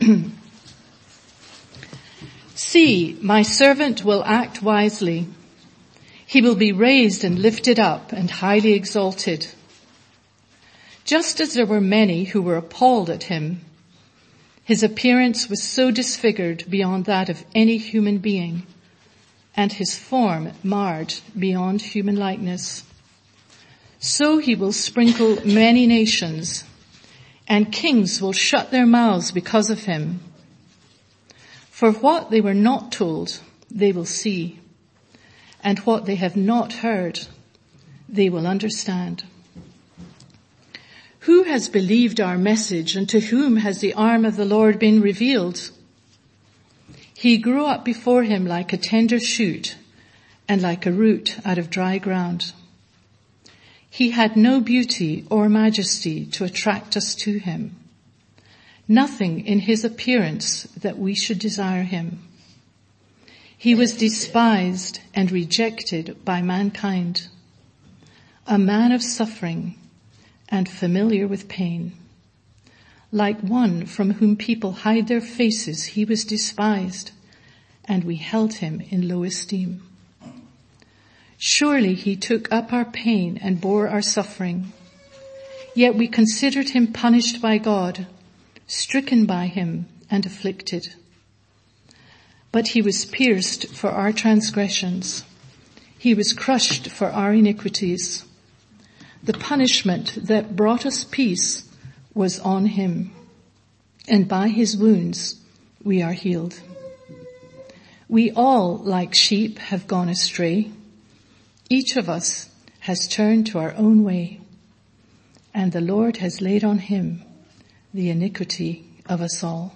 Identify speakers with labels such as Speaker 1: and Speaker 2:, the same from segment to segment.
Speaker 1: See, my servant will act wisely. He will be raised and lifted up and highly exalted. Just as there were many who were appalled at him, his appearance was so disfigured beyond that of any human being, and his form marred beyond human likeness. So he will sprinkle many nations, and kings will shut their mouths because of him. For what they were not told, they will see, and what they have not heard, they will understand. Who has believed our message, and to whom has the arm of the Lord been revealed? He grew up before him like a tender shoot, and like a root out of dry ground. He had no beauty or majesty to attract us to him, nothing in his appearance that we should desire him. He was despised and rejected by mankind, a man of suffering and familiar with pain. Like one from whom people hide their faces, he was despised, and we held him in low esteem. Surely he took up our pain and bore our suffering. Yet we considered him punished by God, stricken by him and afflicted. But he was pierced for our transgressions. He was crushed for our iniquities. The punishment that brought us peace was on him, and by his wounds we are healed. We all, like sheep, have gone astray. Each of us has turned to our own way, and the Lord has laid on him the iniquity of us all.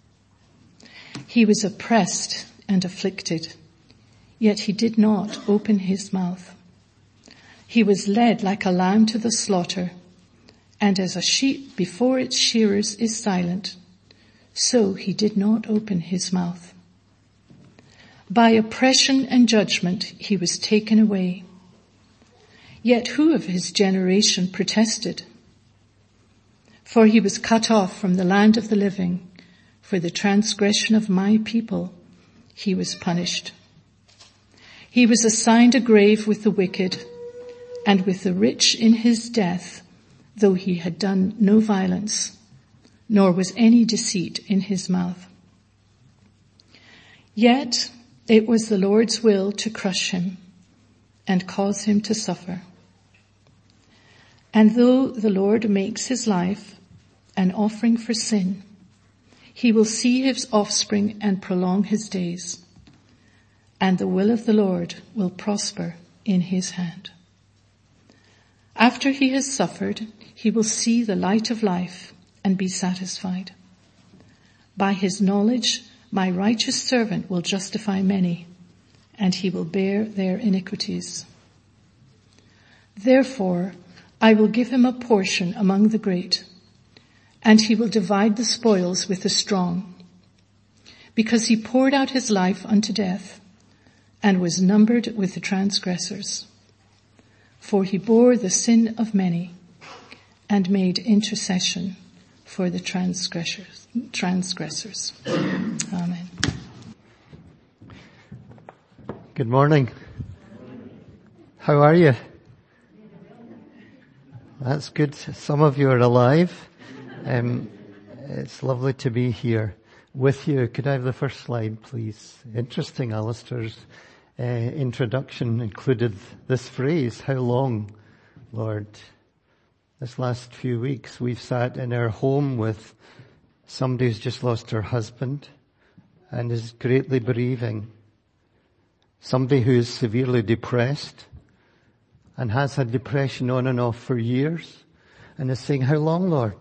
Speaker 1: He was oppressed and afflicted, yet he did not open his mouth. He was led like a lamb to the slaughter, and as a sheep before its shearers is silent, so he did not open his mouth. By oppression and judgment he was taken away. Yet who of his generation protested? For he was cut off from the land of the living. For the transgression of my people he was punished. He was assigned a grave with the wicked, and with the rich in his death, though he had done no violence, nor was any deceit in his mouth. Yet it was the Lord's will to crush him and cause him to suffer. And though the Lord makes his life an offering for sin, he will see his offspring and prolong his days, and the will of the Lord will prosper in his hand. After he has suffered, he will see the light of life and be satisfied. By his knowledge, my righteous servant will justify many, and he will bear their iniquities. Therefore, I will give him a portion among the great, and he will divide the spoils with the strong, because he poured out his life unto death and was numbered with the transgressors. For he bore the sin of many and made intercession for the transgressors. Amen.
Speaker 2: Good morning. How are you? That's good. Some of you are alive. It's lovely to be here with you. Could I have the first slide, please? Interesting, Alistair's introduction included this phrase, how long, Lord? This last few weeks we've sat in our home with somebody who's just lost her husband and is greatly bereaving. Somebody who is severely depressed and has had depression on and off for years and is saying, how long, Lord?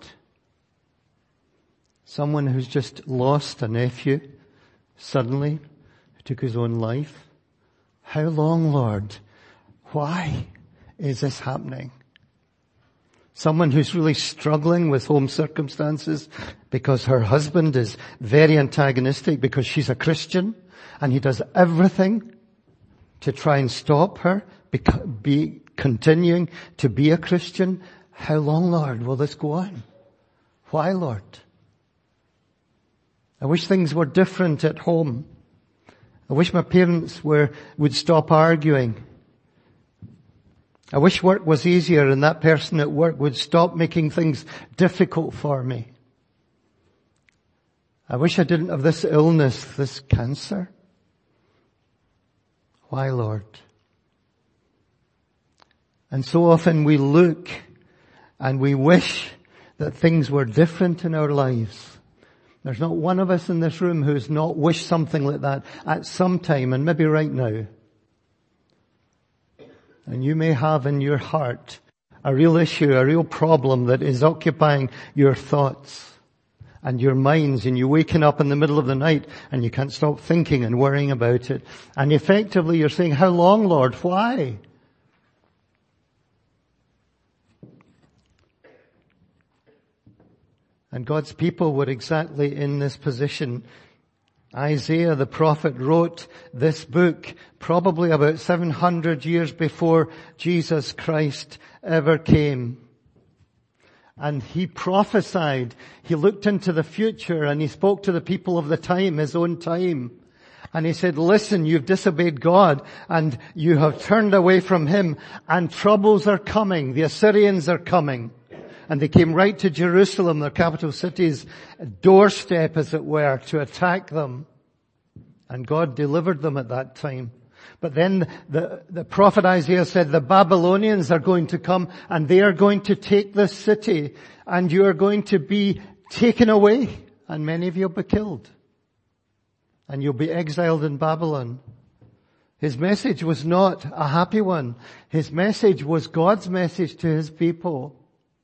Speaker 2: Someone who's just lost a nephew suddenly, who took his own life. How long, Lord? Why is this happening? Someone who's really struggling with home circumstances because her husband is very antagonistic because she's a Christian and he does everything to try and stop her continuing to be a Christian. How long, Lord, will this go on? Why, Lord? I wish things were different at home. I wish my parents would stop arguing. I wish work was easier and that person at work would stop making things difficult for me. I wish I didn't have this illness, this cancer. Why, Lord? And so often we look and we wish that things were different in our lives. There's not one of us in this room who's not wished something like that at some time, and maybe right now. And you may have in your heart a real issue, a real problem that is occupying your thoughts and your minds, and you're waking up in the middle of the night and you can't stop thinking and worrying about it. And effectively you're saying, how long, Lord? Why? And God's people were exactly in this position. Isaiah the prophet wrote this book probably about 700 years before Jesus Christ ever came. And he prophesied, he looked into the future and he spoke to the people of the time, his own time. And he said, listen, you've disobeyed God and you have turned away from him and troubles are coming. The Assyrians are coming. And they came right to Jerusalem, their capital city's doorstep, as it were, to attack them. And God delivered them at that time. But then the prophet Isaiah said, the Babylonians are going to come and they are going to take this city and you are going to be taken away and many of you will be killed. And you'll be exiled in Babylon. His message was not a happy one. His message was God's message to his people.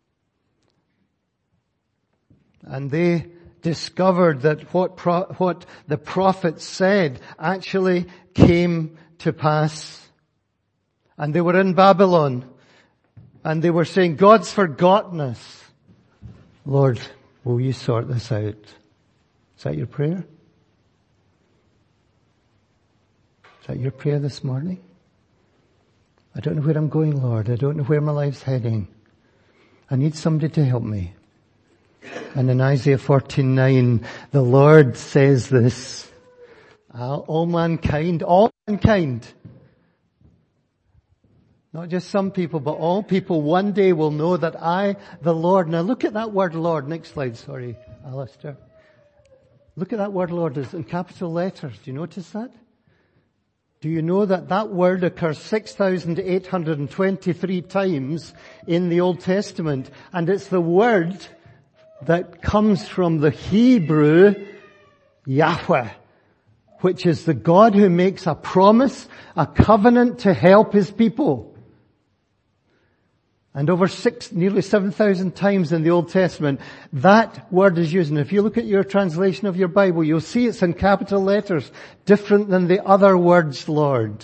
Speaker 2: And they discovered that what the prophet said actually came to pass. And they were in Babylon. And they were saying, God's forgotten us. Lord, will you sort this out? Is that your prayer? Is that your prayer this morning? I don't know where I'm going, Lord. I don't know where my life's heading. I need somebody to help me. And in Isaiah 14:9, the Lord says this, all mankind, not just some people, but all people one day will know that I, the Lord. Now look at that word Lord. Next slide, sorry, Alistair. Look at that word Lord, it's in capital letters. Do you notice that? Do you know that that word occurs 6,823 times in the Old Testament? And it's the word that comes from the Hebrew Yahweh, which is the God who makes a promise, a covenant to help his people. And over nearly 7,000 times in the Old Testament, that word is used. And if you look at your translation of your Bible, you'll see it's in capital letters, different than the other words, Lord.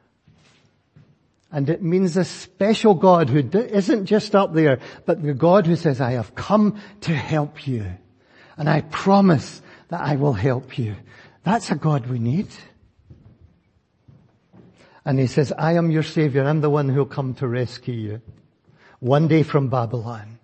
Speaker 2: And it means a special God who isn't just up there, but the God who says, I have come to help you. And I promise that I will help you. That's a God we need. And he says, I am your Savior. I'm the one who will come to rescue you. One day from Babylon.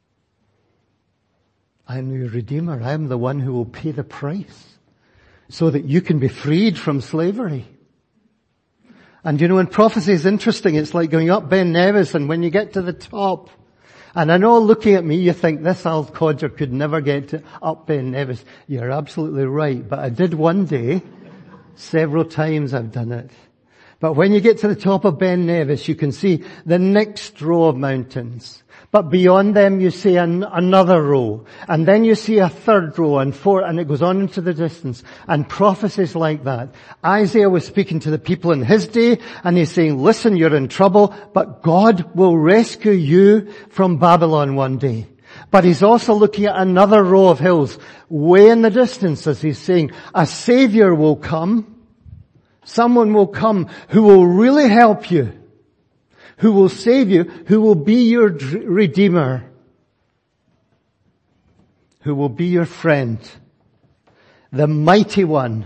Speaker 2: I am your Redeemer. I am the one who will pay the price so that you can be freed from slavery. And you know, when prophecy is interesting, it's like going up Ben Nevis, and when you get to the top, and I know looking at me you think this old codger could never get up Ben Nevis. You're absolutely right, but I did one day. Several times I've done it. But when you get to the top of Ben Nevis, you can see the next row of mountains. But beyond them you see another row. And then you see a third row and four, and it goes on into the distance. And prophecies like that. Isaiah was speaking to the people in his day, and he's saying, listen, you're in trouble, but God will rescue you from Babylon one day. But he's also looking at another row of hills, way in the distance, as he's saying, a Savior will come. Someone will come who will really help you, who will save you, who will be your Redeemer, who will be your friend, the mighty one,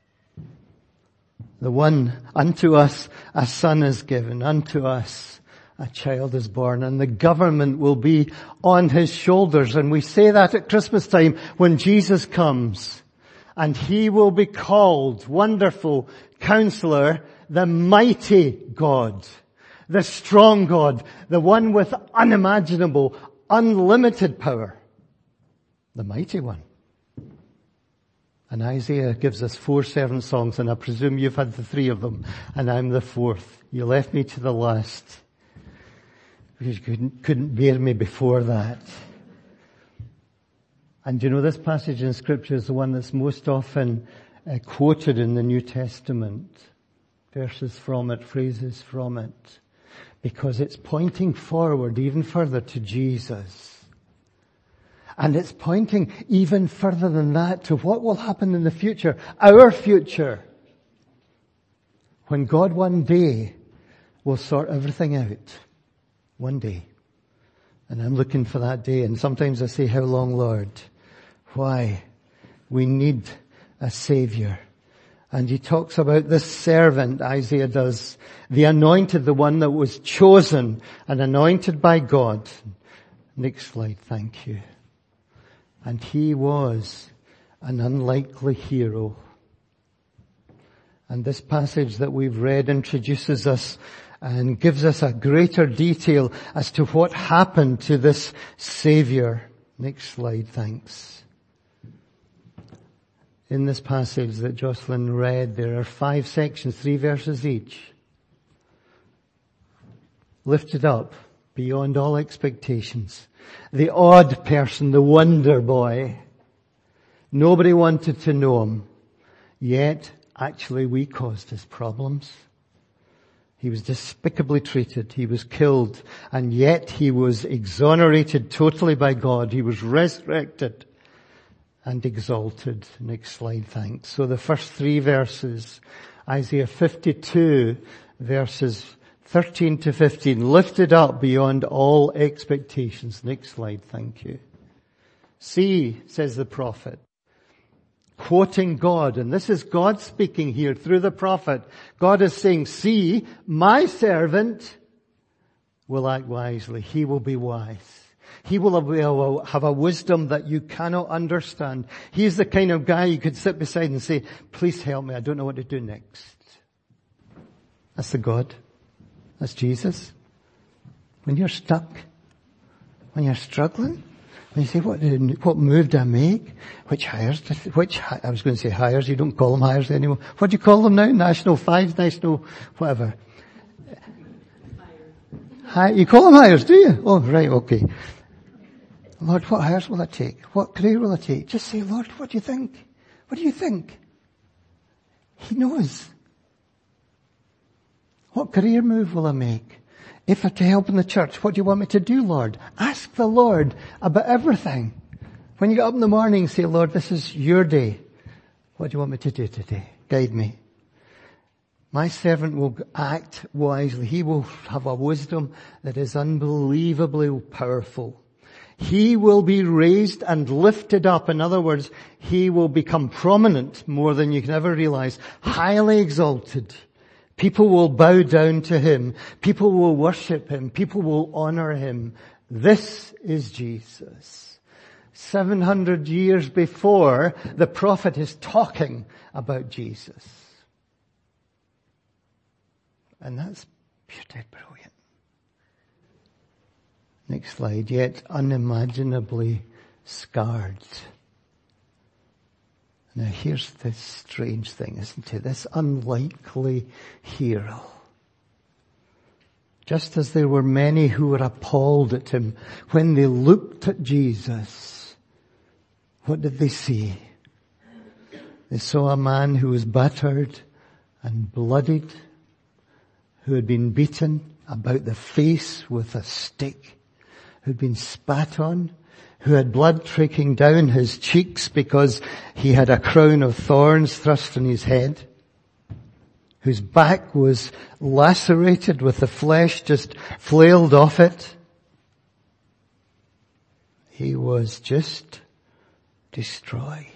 Speaker 2: the one unto us a son is given, unto us a child is born, and the government will be on his shoulders. And we say that at Christmas time when Jesus comes. And he will be called Wonderful Counselor, the Mighty God, the Strong God, the one with unimaginable, unlimited power, the Mighty One. And Isaiah gives us 4 servant songs, and I presume you've had the 3 of them, and I'm the 4th. You left me to the last, because you couldn't bear me before that. And you know, this passage in Scripture is the one that's most often quoted in the New Testament. Verses from it, phrases from it. Because it's pointing forward even further to Jesus. And it's pointing even further than that to what will happen in the future. Our future. When God one day will sort everything out. One day. And I'm looking for that day. And sometimes I say, how long, Lord? Why? We need a Savior. And he talks about this servant, Isaiah does, the anointed, the one that was chosen and anointed by God. Next slide, thank you. And he was an unlikely hero. And this passage that we've read introduces us and gives us a greater detail as to what happened to this Savior. Next slide, thanks. In this passage that Jocelyn read, there are 5 sections, 3 verses each. Lifted up beyond all expectations. The odd person, the wonder boy. Nobody wanted to know him. Yet, actually, we caused his problems. He was despicably treated. He was killed. And yet he was exonerated totally by God. He was resurrected and exalted. Next slide, thanks. So the first 3 verses, Isaiah 52, verses 13 to 15, lifted up beyond all expectations. Next slide, thank you. See, says the prophet, quoting God, and this is God speaking here through the prophet. God is saying, see, my will act wisely. He will be wise. He will have a wisdom that you cannot understand. He's the kind of guy you could sit beside and say, please help me, I don't know what to do next. That's the God. That's Jesus. When you're stuck, when you're struggling, when you say, what move do I make? I was going to say hires, you don't call them hires anymore. What do you call them now? National 5, national whatever. You call them hires, do you? Oh, right, okay. Lord, what hires will I take? What career will I take? Just say, Lord, what do you think? What do you think? He knows. What career move will I make? If I'm to help in the church, what do you want me to do, Lord? Ask the Lord about everything. When you get up in the morning, say, Lord, this is your day. What do you want me to do today? Guide me. My servant will act wisely. He will have a wisdom that is unbelievably powerful. He will be raised and lifted up. In other words, he will become prominent more than you can ever realize. Highly exalted. People will bow down to him. People will worship him. People will honor him. This is Jesus. 700 years before, the prophet is talking about Jesus. And that's beautiful, brilliant. Next slide. Yet unimaginably scarred. Now here's this strange thing, isn't it? This unlikely hero. Just as there were many who were appalled at him, when they looked at Jesus, what did they see? They saw a man who was battered and bloodied, who had been beaten about the face with a stick, who'd been spat on, who had blood trickling down his cheeks because he had a crown of thorns thrust in his head, whose back was lacerated with the flesh just flailed off it. He was just destroyed.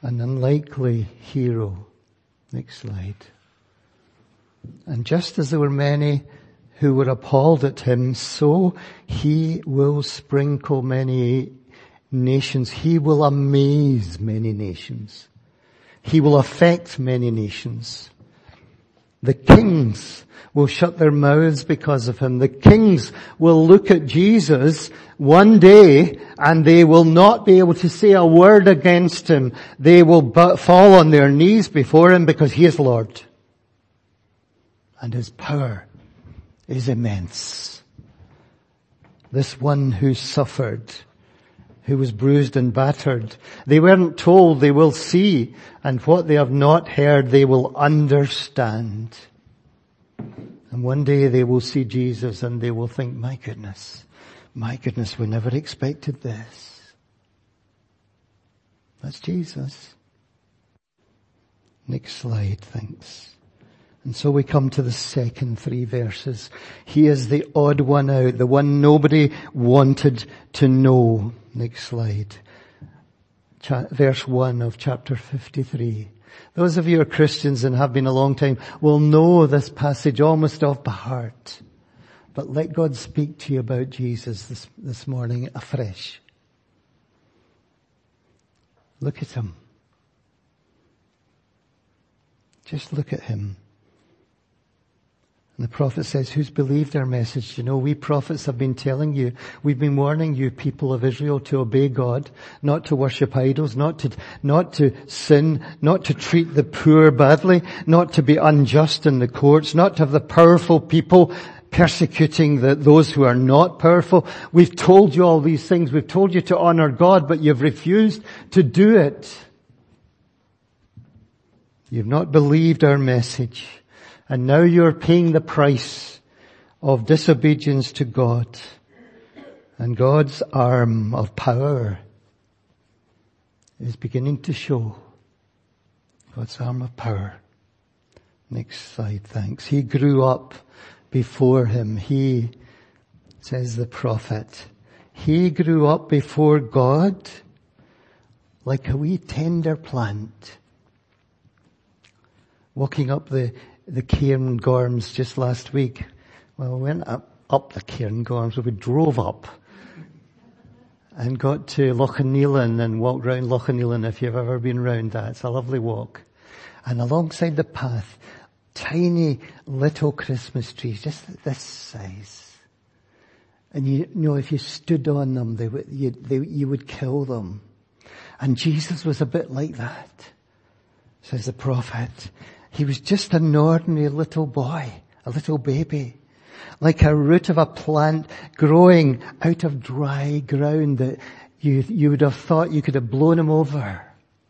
Speaker 2: an unlikely hero. Next slide. And just as there were many who were appalled at him, so he will sprinkle many nations. He will amaze many nations. He will affect many nations. The kings will shut their mouths because of him. The kings will look at Jesus one day and they will not be able to say a word against him. They will fall on their knees before him because he is Lord. And his power is immense. This one who suffered, who was bruised and battered, they weren't told, they will see, and what they have not heard, they will understand. And one day they will see Jesus and they will think, my goodness, we never expected this. That's Jesus. Next slide, thanks. And so we come to the second 3 verses. He is the odd one out, the one nobody wanted to know. Next slide. Verse 1 of chapter 53. Those of you who are Christians and have been a long time will know this passage almost off by heart. But let God speak to you about Jesus this morning afresh. Look at him. Just look at him. And the prophet says, who's believed our message? You know, we prophets have been telling you, we've been warning you, people of Israel, to obey God, not to worship idols, not to sin, not to treat the poor badly, not to be unjust in the courts, not to have the powerful people persecuting those who are not powerful. We've told you all these things. We've told you to honor God, but you've refused to do it. You've not believed our message. And now you're paying the price of disobedience to God. And God's arm of power is beginning to show. God's arm of power. Next slide, thanks. He grew up before him. He, says the prophet, he grew up before God like a wee tender plant. Walking up the Cairngorms just last week. Well, we went up the Cairngorms, we drove up and got to Lochanelan and walked round Lochanelan if you've ever been round that. It's a lovely walk. And alongside the path, tiny little Christmas trees, just this size. And you know, if you stood on them, you would kill them. And Jesus was a bit like that, says the prophet. He was just an ordinary little boy, a little baby, like a root of a plant growing out of dry ground that you would have thought you could have blown him over.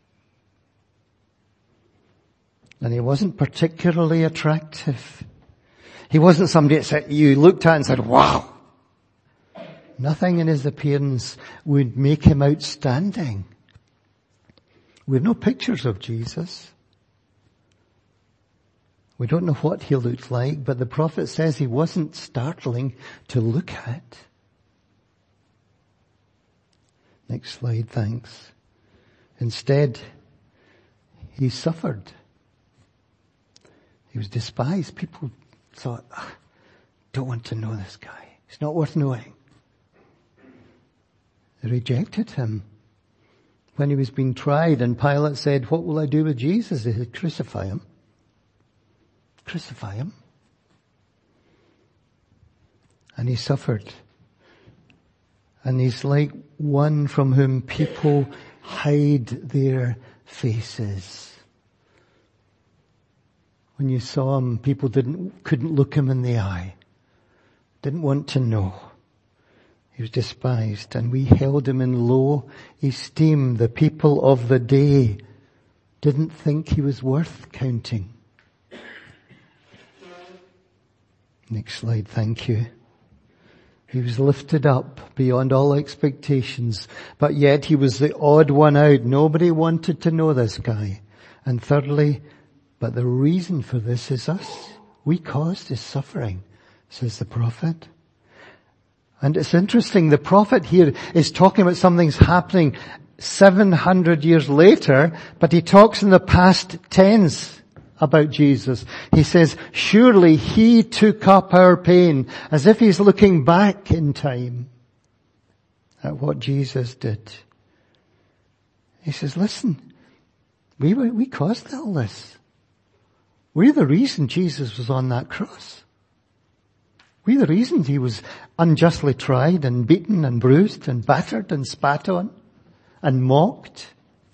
Speaker 2: And he wasn't particularly attractive. He wasn't somebody that you looked at and said, wow. Nothing in his appearance would make him outstanding. We have no pictures of Jesus. We don't know what he looked like, but the prophet says he wasn't startling to look at. Next slide, thanks. Instead, he suffered. He was despised. People thought, don't want to know this guy. He's not worth knowing. They rejected him. When he was being tried and Pilate said, what will I do with Jesus? They said, crucify him. Crucify him. And he suffered. And he's like one from whom people hide their faces. When you saw him, people couldn't look him in the eye. Didn't want to know. He was despised, and we held him in low esteem. The people of the day didn't think he was worth counting. Next slide, thank you. He was lifted up beyond all expectations, but yet he was the odd one out. Nobody wanted to know this guy. And thirdly, but the reason for this is us. We caused his suffering, says the prophet. And it's interesting, the prophet here is talking about something's happening 700 years later, but he talks in the past tense about Jesus. He says, surely he took up our pain, as if he's looking back in time at what Jesus did. He says, listen, we caused all this. We're the reason Jesus was on that cross. We're the reason he was unjustly tried and beaten and bruised and battered and spat on and mocked.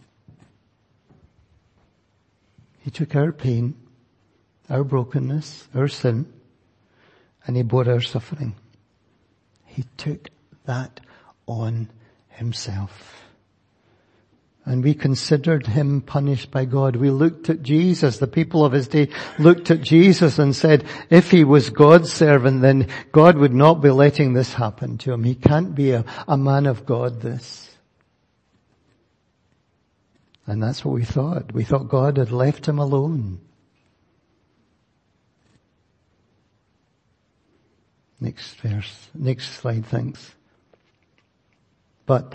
Speaker 2: He took our pain, our brokenness, our sin, and he bore our suffering. He took that on himself. And we considered him punished by God. We looked at Jesus. The people of his day looked at Jesus and said, if he was God's servant, then God would not be letting this happen to him. He can't be a man of God, this. And that's what we thought. We thought God had left him alone. Next verse. Next slide, thanks. But,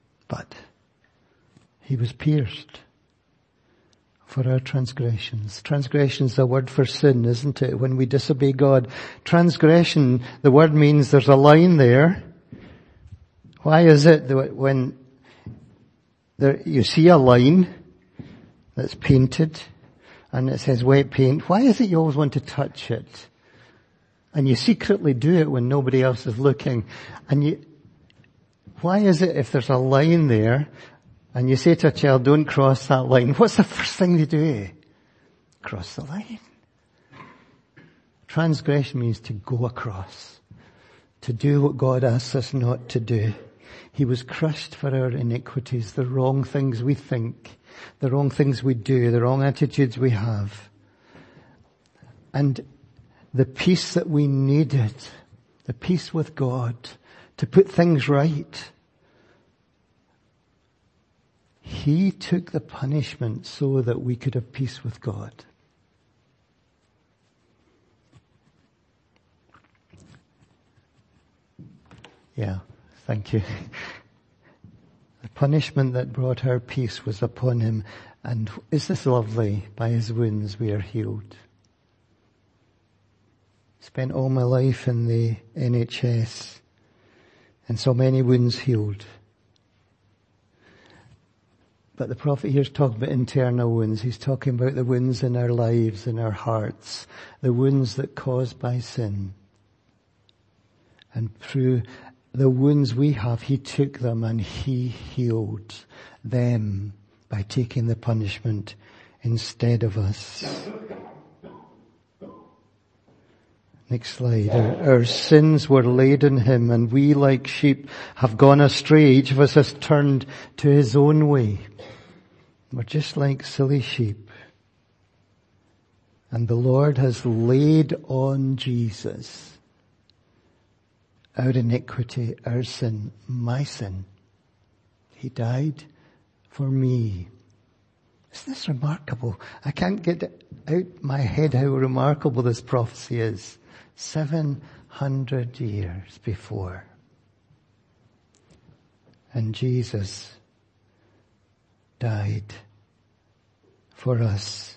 Speaker 2: he was pierced for our transgressions. Transgression is a word for sin, isn't it? When we disobey God. Transgression, the word means there's a line there. Why is it that when you see a line that's painted and it says wet paint, why is it you always want to touch it? And you secretly do it when nobody else is looking. Why is it if there's a line there and you say to a child, don't cross that line, what's the first thing they do? Cross the line. Transgression means to go across, to do what God asks us not to do. He was crushed for our iniquities, the wrong things we think, the wrong things we do, the wrong attitudes we have. And the peace that we needed, the peace with God, to put things right, he took the punishment so that we could have peace with God. Yeah, thank you. The punishment that brought our peace was upon him. And is this lovely? By his wounds we are healed. Spent all my life in the NHS and so many wounds healed. But the prophet here is talking about internal wounds. He's talking about the wounds in our lives, in our hearts, the wounds that caused by sin. And through the wounds we have, he took them and he healed them by taking the punishment instead of us. Next slide. Our sins were laid on him, and we like sheep have gone astray. Each of us has turned to his own way. We're just like silly sheep. And the Lord has laid on Jesus our iniquity, our sin, my sin. He died for me. Isn't this remarkable? I can't get out my head how remarkable this prophecy is. 700 years before. And Jesus died for us.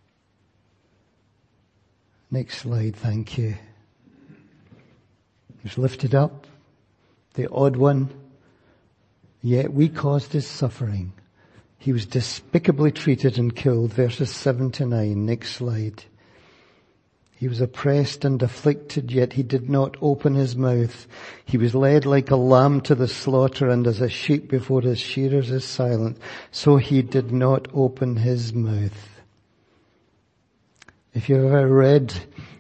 Speaker 2: Next slide, thank you. He was lifted up, the odd one, yet we caused his suffering. He was despicably treated and killed, verses 7 to 9. Next slide. He was oppressed and afflicted, yet he did not open his mouth. He was led like a lamb to the slaughter, and as a sheep before his shearers is silent, so he did not open his mouth. If you've ever read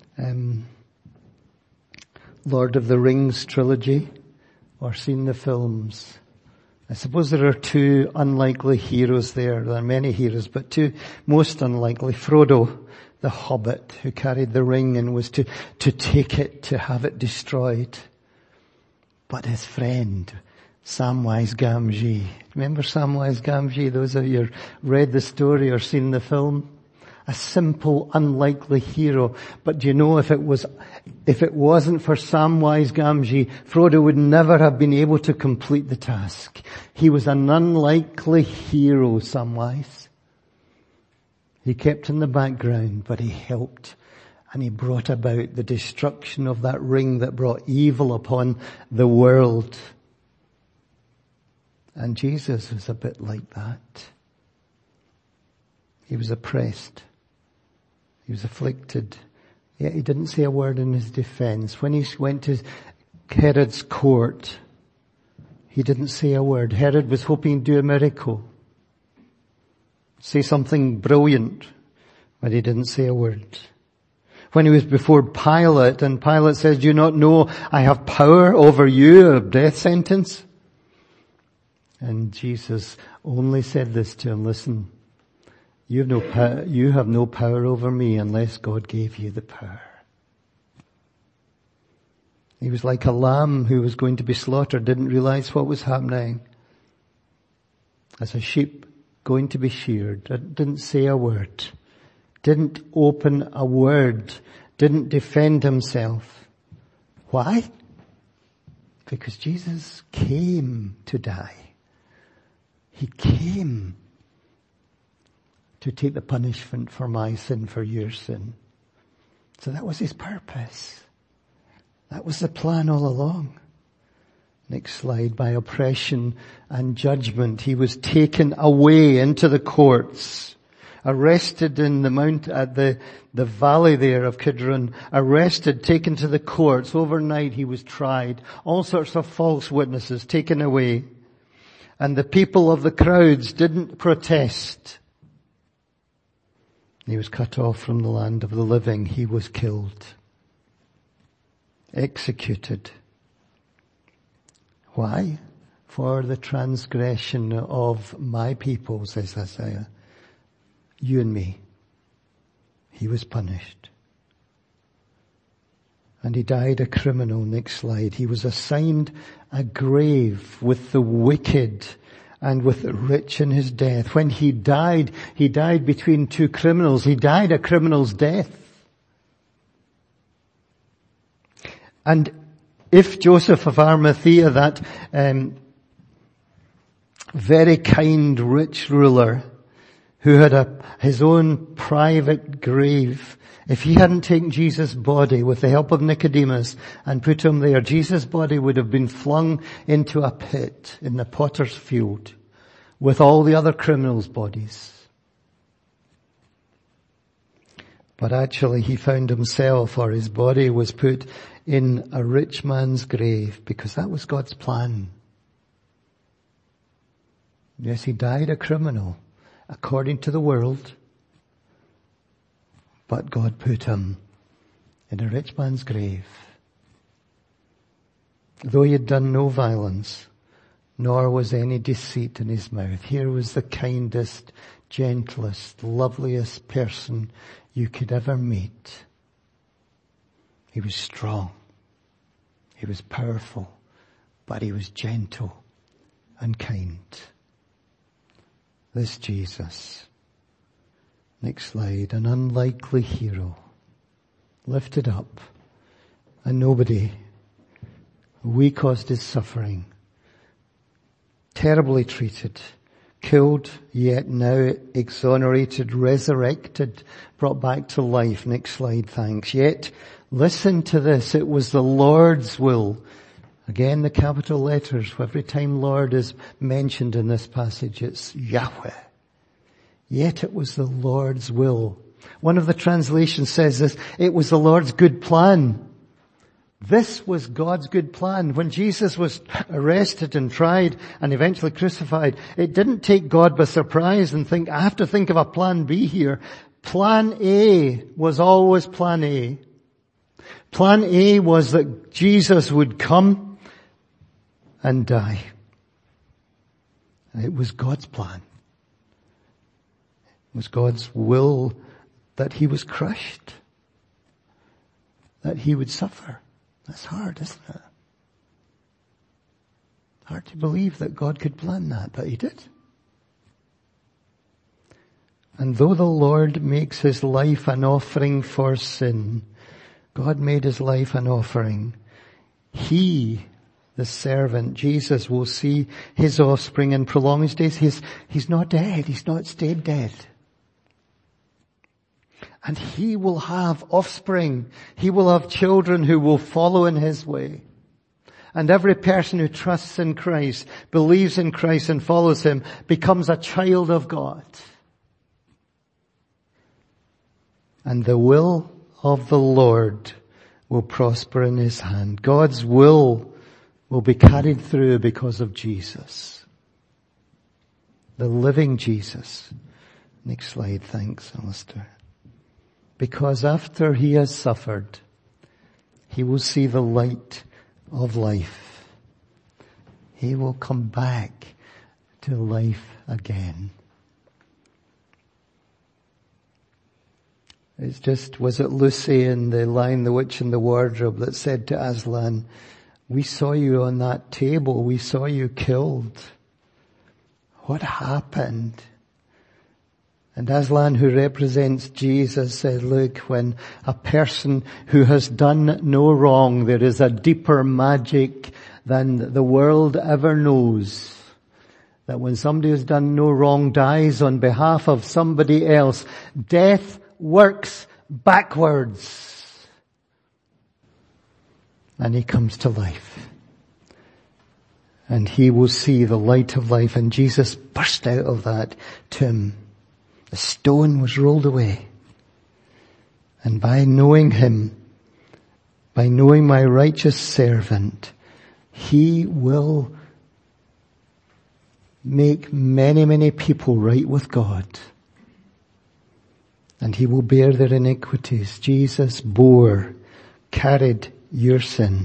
Speaker 2: Lord of the Rings trilogy or seen the films, I suppose there are two unlikely heroes there. There are many heroes, but two most unlikely. Frodo, the hobbit who carried the ring and was to take it, to have it destroyed. But his friend, Samwise Gamgee. Remember Samwise Gamgee? Those of you who read the story or seen the film? A simple, unlikely hero. But do you know, if it wasn't for Samwise Gamgee, Frodo would never have been able to complete the task. He was an unlikely hero, Samwise. He kept in the background, but he helped, and he brought about the destruction of that ring that brought evil upon the world. And Jesus was a bit like that. He was oppressed. He was afflicted. Yet he didn't say a word in his defense. When he went to Herod's court, he didn't say a word. Herod was hoping to do a miracle, say something brilliant, but he didn't say a word. When he was before Pilate, and Pilate says, "Do you not know I have power over you, a death sentence?" And Jesus only said this to him, "Listen, you have no power over me unless God gave you the power." He was like a lamb who was going to be slaughtered, didn't realize what was happening. As a sheep going to be sheared, didn't say a word, didn't open a word, didn't defend himself. Why? Because Jesus came to die. He came to take the punishment for my sin, for your sin. So that was his purpose. That was the plan all along. Next slide. By oppression and judgment, he was taken away into the courts, arrested in the mount at the valley there of Kidron, arrested, taken to the courts. Overnight he was tried. All sorts of false witnesses taken away. And the people of the crowds didn't protest. He was cut off from the land of the living. He was killed. Executed. Why? For the transgression of my people, says Isaiah. You and me. He was punished. And he died a criminal. Next slide. He was assigned a grave with the wicked and with the rich in his death. When he died between two criminals. He died a criminal's death. And if Joseph of Arimathea, that very kind rich ruler who had his own private grave, if he hadn't taken Jesus' body with the help of Nicodemus and put him there, Jesus' body would have been flung into a pit in the potter's field with all the other criminals' bodies. But actually he found himself, or his body was put in a rich man's grave, because that was God's plan. Yes, he died a criminal according to the world, but God put him in a rich man's grave. Though he had done no violence, nor was any deceit in his mouth. Here was the kindest, gentlest, loveliest person you could ever meet. He was strong. He was powerful, but he was gentle and kind. This Jesus. Next slide. An unlikely hero. Lifted up. And nobody. We caused his suffering. Terribly treated. Killed, yet now exonerated, resurrected, brought back to life. Next slide, thanks. Yet, listen to this. It was the Lord's will. Again, the capital letters. Every time Lord is mentioned in this passage, it's Yahweh. Yet it was the Lord's will. One of the translations says this, it was the Lord's good plan. This was God's good plan. When Jesus was arrested and tried and eventually crucified, it didn't take God by surprise and think, I have to think of a plan B here. Plan A was always plan A. Plan A was that Jesus would come and die. It was God's plan. It was God's will that he was crushed, that he would suffer. That's hard, isn't it? Hard to believe that God could plan that, but he did. And though the Lord makes his life an offering for sin, God made his life an offering. He, the servant, Jesus, will see his offspring and prolong his days. He's not dead. He's not stayed dead. And he will have offspring. He will have children who will follow in his way. And every person who trusts in Christ, believes in Christ and follows him, becomes a child of God. And the will of the Lord will prosper in his hand. God's will be carried through because of Jesus. The living Jesus. Next slide, thanks, Alistair. Because after he has suffered, he will see the light of life. He will come back to life again. It's just, was it Lucy in The Lion, the Witch and the Wardrobe that said to Aslan, we saw you on that table, we saw you killed. What happened? And Aslan, who represents Jesus, said, look, when a person who has done no wrong, there is a deeper magic than the world ever knows. That when somebody who's done no wrong dies on behalf of somebody else, death works backwards. And he comes to life. And he will see the light of life. And Jesus burst out of that tomb. The stone was rolled away. And by knowing him, by knowing my righteous servant, he will make many, many people right with God. And he will bear their iniquities. Jesus carried your sin.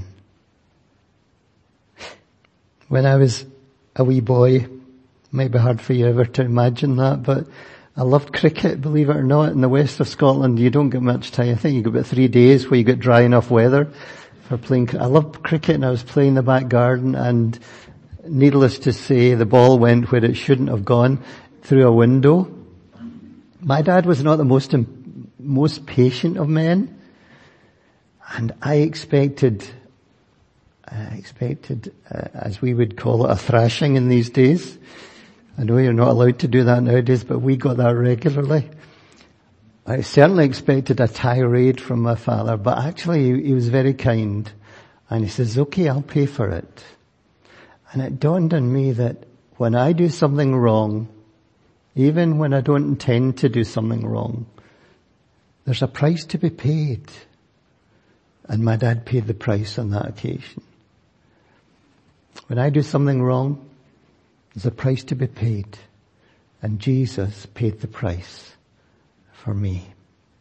Speaker 2: When I was a wee boy, it might be hard for you ever to imagine that, but I loved cricket, believe it or not. In the west of Scotland, you don't get much time. I think you get about 3 days where you get dry enough weather for playing. I loved cricket, and I was playing in the back garden, and needless to say, the ball went where it shouldn't have gone, through a window. My dad was not the most patient of men, and I expected, as we would call it, a thrashing in these days. I know you're not allowed to do that nowadays, but we got that regularly. I certainly expected a tirade from my father, but actually he was very kind. And he says, okay, I'll pay for it. And it dawned on me that when I do something wrong, even when I don't intend to do something wrong, there's a price to be paid. And my dad paid the price on that occasion. When I do something wrong, there's a price to be paid. And Jesus paid the price for me.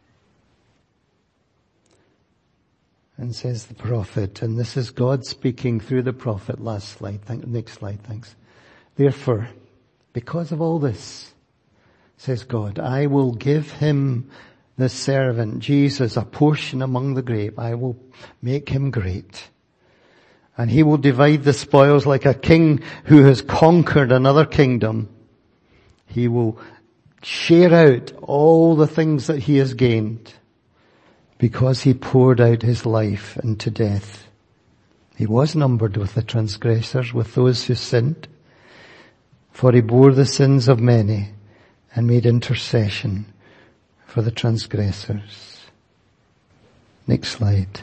Speaker 2: And says the prophet, and this is God speaking through the prophet. Last slide, next slide, thanks. Therefore, because of all this, says God, I will give him, the servant, Jesus, a portion among the grape. I will make him great. And he will divide the spoils like a king who has conquered another kingdom. He will share out all the things that he has gained because he poured out his life into death. He was numbered with the transgressors, with those who sinned. For he bore the sins of many and made intercession for the transgressors. Next slide.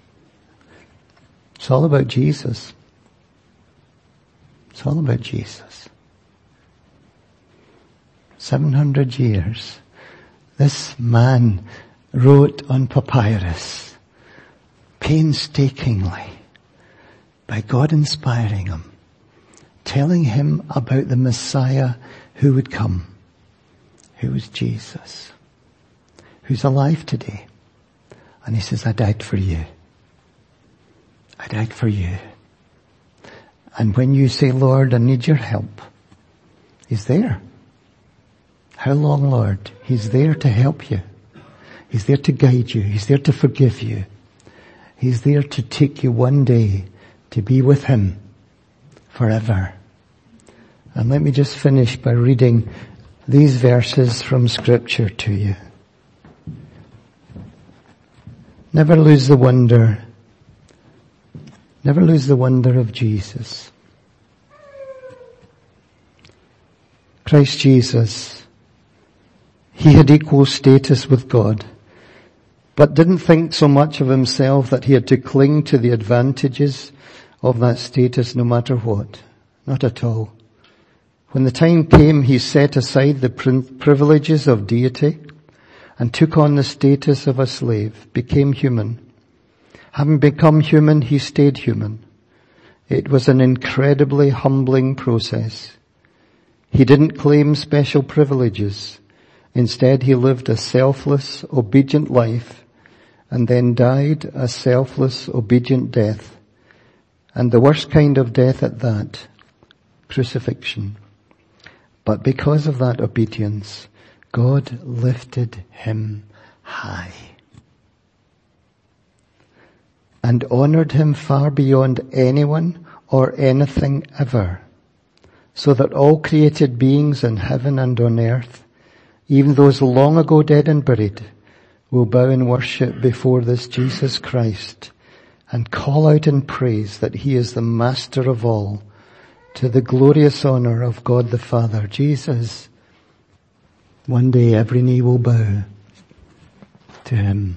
Speaker 2: It's all about Jesus. It's all about Jesus. 700 years. This man wrote on papyrus, painstakingly, by God inspiring him, telling him about the Messiah who would come, who was Jesus, who's alive today. And he says, I died for you. I died for you. And when you say, Lord, I need your help, he's there. How long, Lord? He's there to help you. He's there to guide you. He's there to forgive you. He's there to take you one day to be with him forever. And let me just finish by reading these verses from Scripture to you. Never lose the wonder. Never lose the wonder of Jesus. Christ Jesus, he had equal status with God, but didn't think so much of himself that he had to cling to the advantages of that status no matter what. Not at all. When the time came, he set aside the privileges of deity and took on the status of a slave, became human. Having become human, he stayed human. It was an incredibly humbling process. He didn't claim special privileges. Instead, he lived a selfless, obedient life and then died a selfless, obedient death. And the worst kind of death at that, crucifixion. But because of that obedience, God lifted him high and honored him far beyond anyone or anything ever, so that all created beings in heaven and on earth, even those long ago dead and buried, will bow in worship before this Jesus Christ and call out in praise that he is the master of all, to the glorious honor of God the Father. Jesus, one day every knee will bow to him.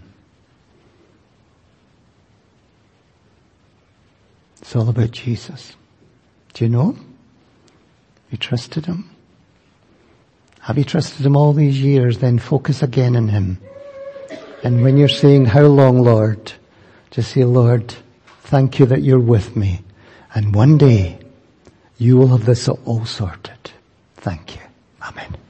Speaker 2: It's all about Jesus. Do you know? You trusted him? Have you trusted him all these years? Then focus again on him. And when you're saying, how long, Lord? Just say, Lord, thank you that you're with me. And one day, you will have this all sorted. Thank you. Amen.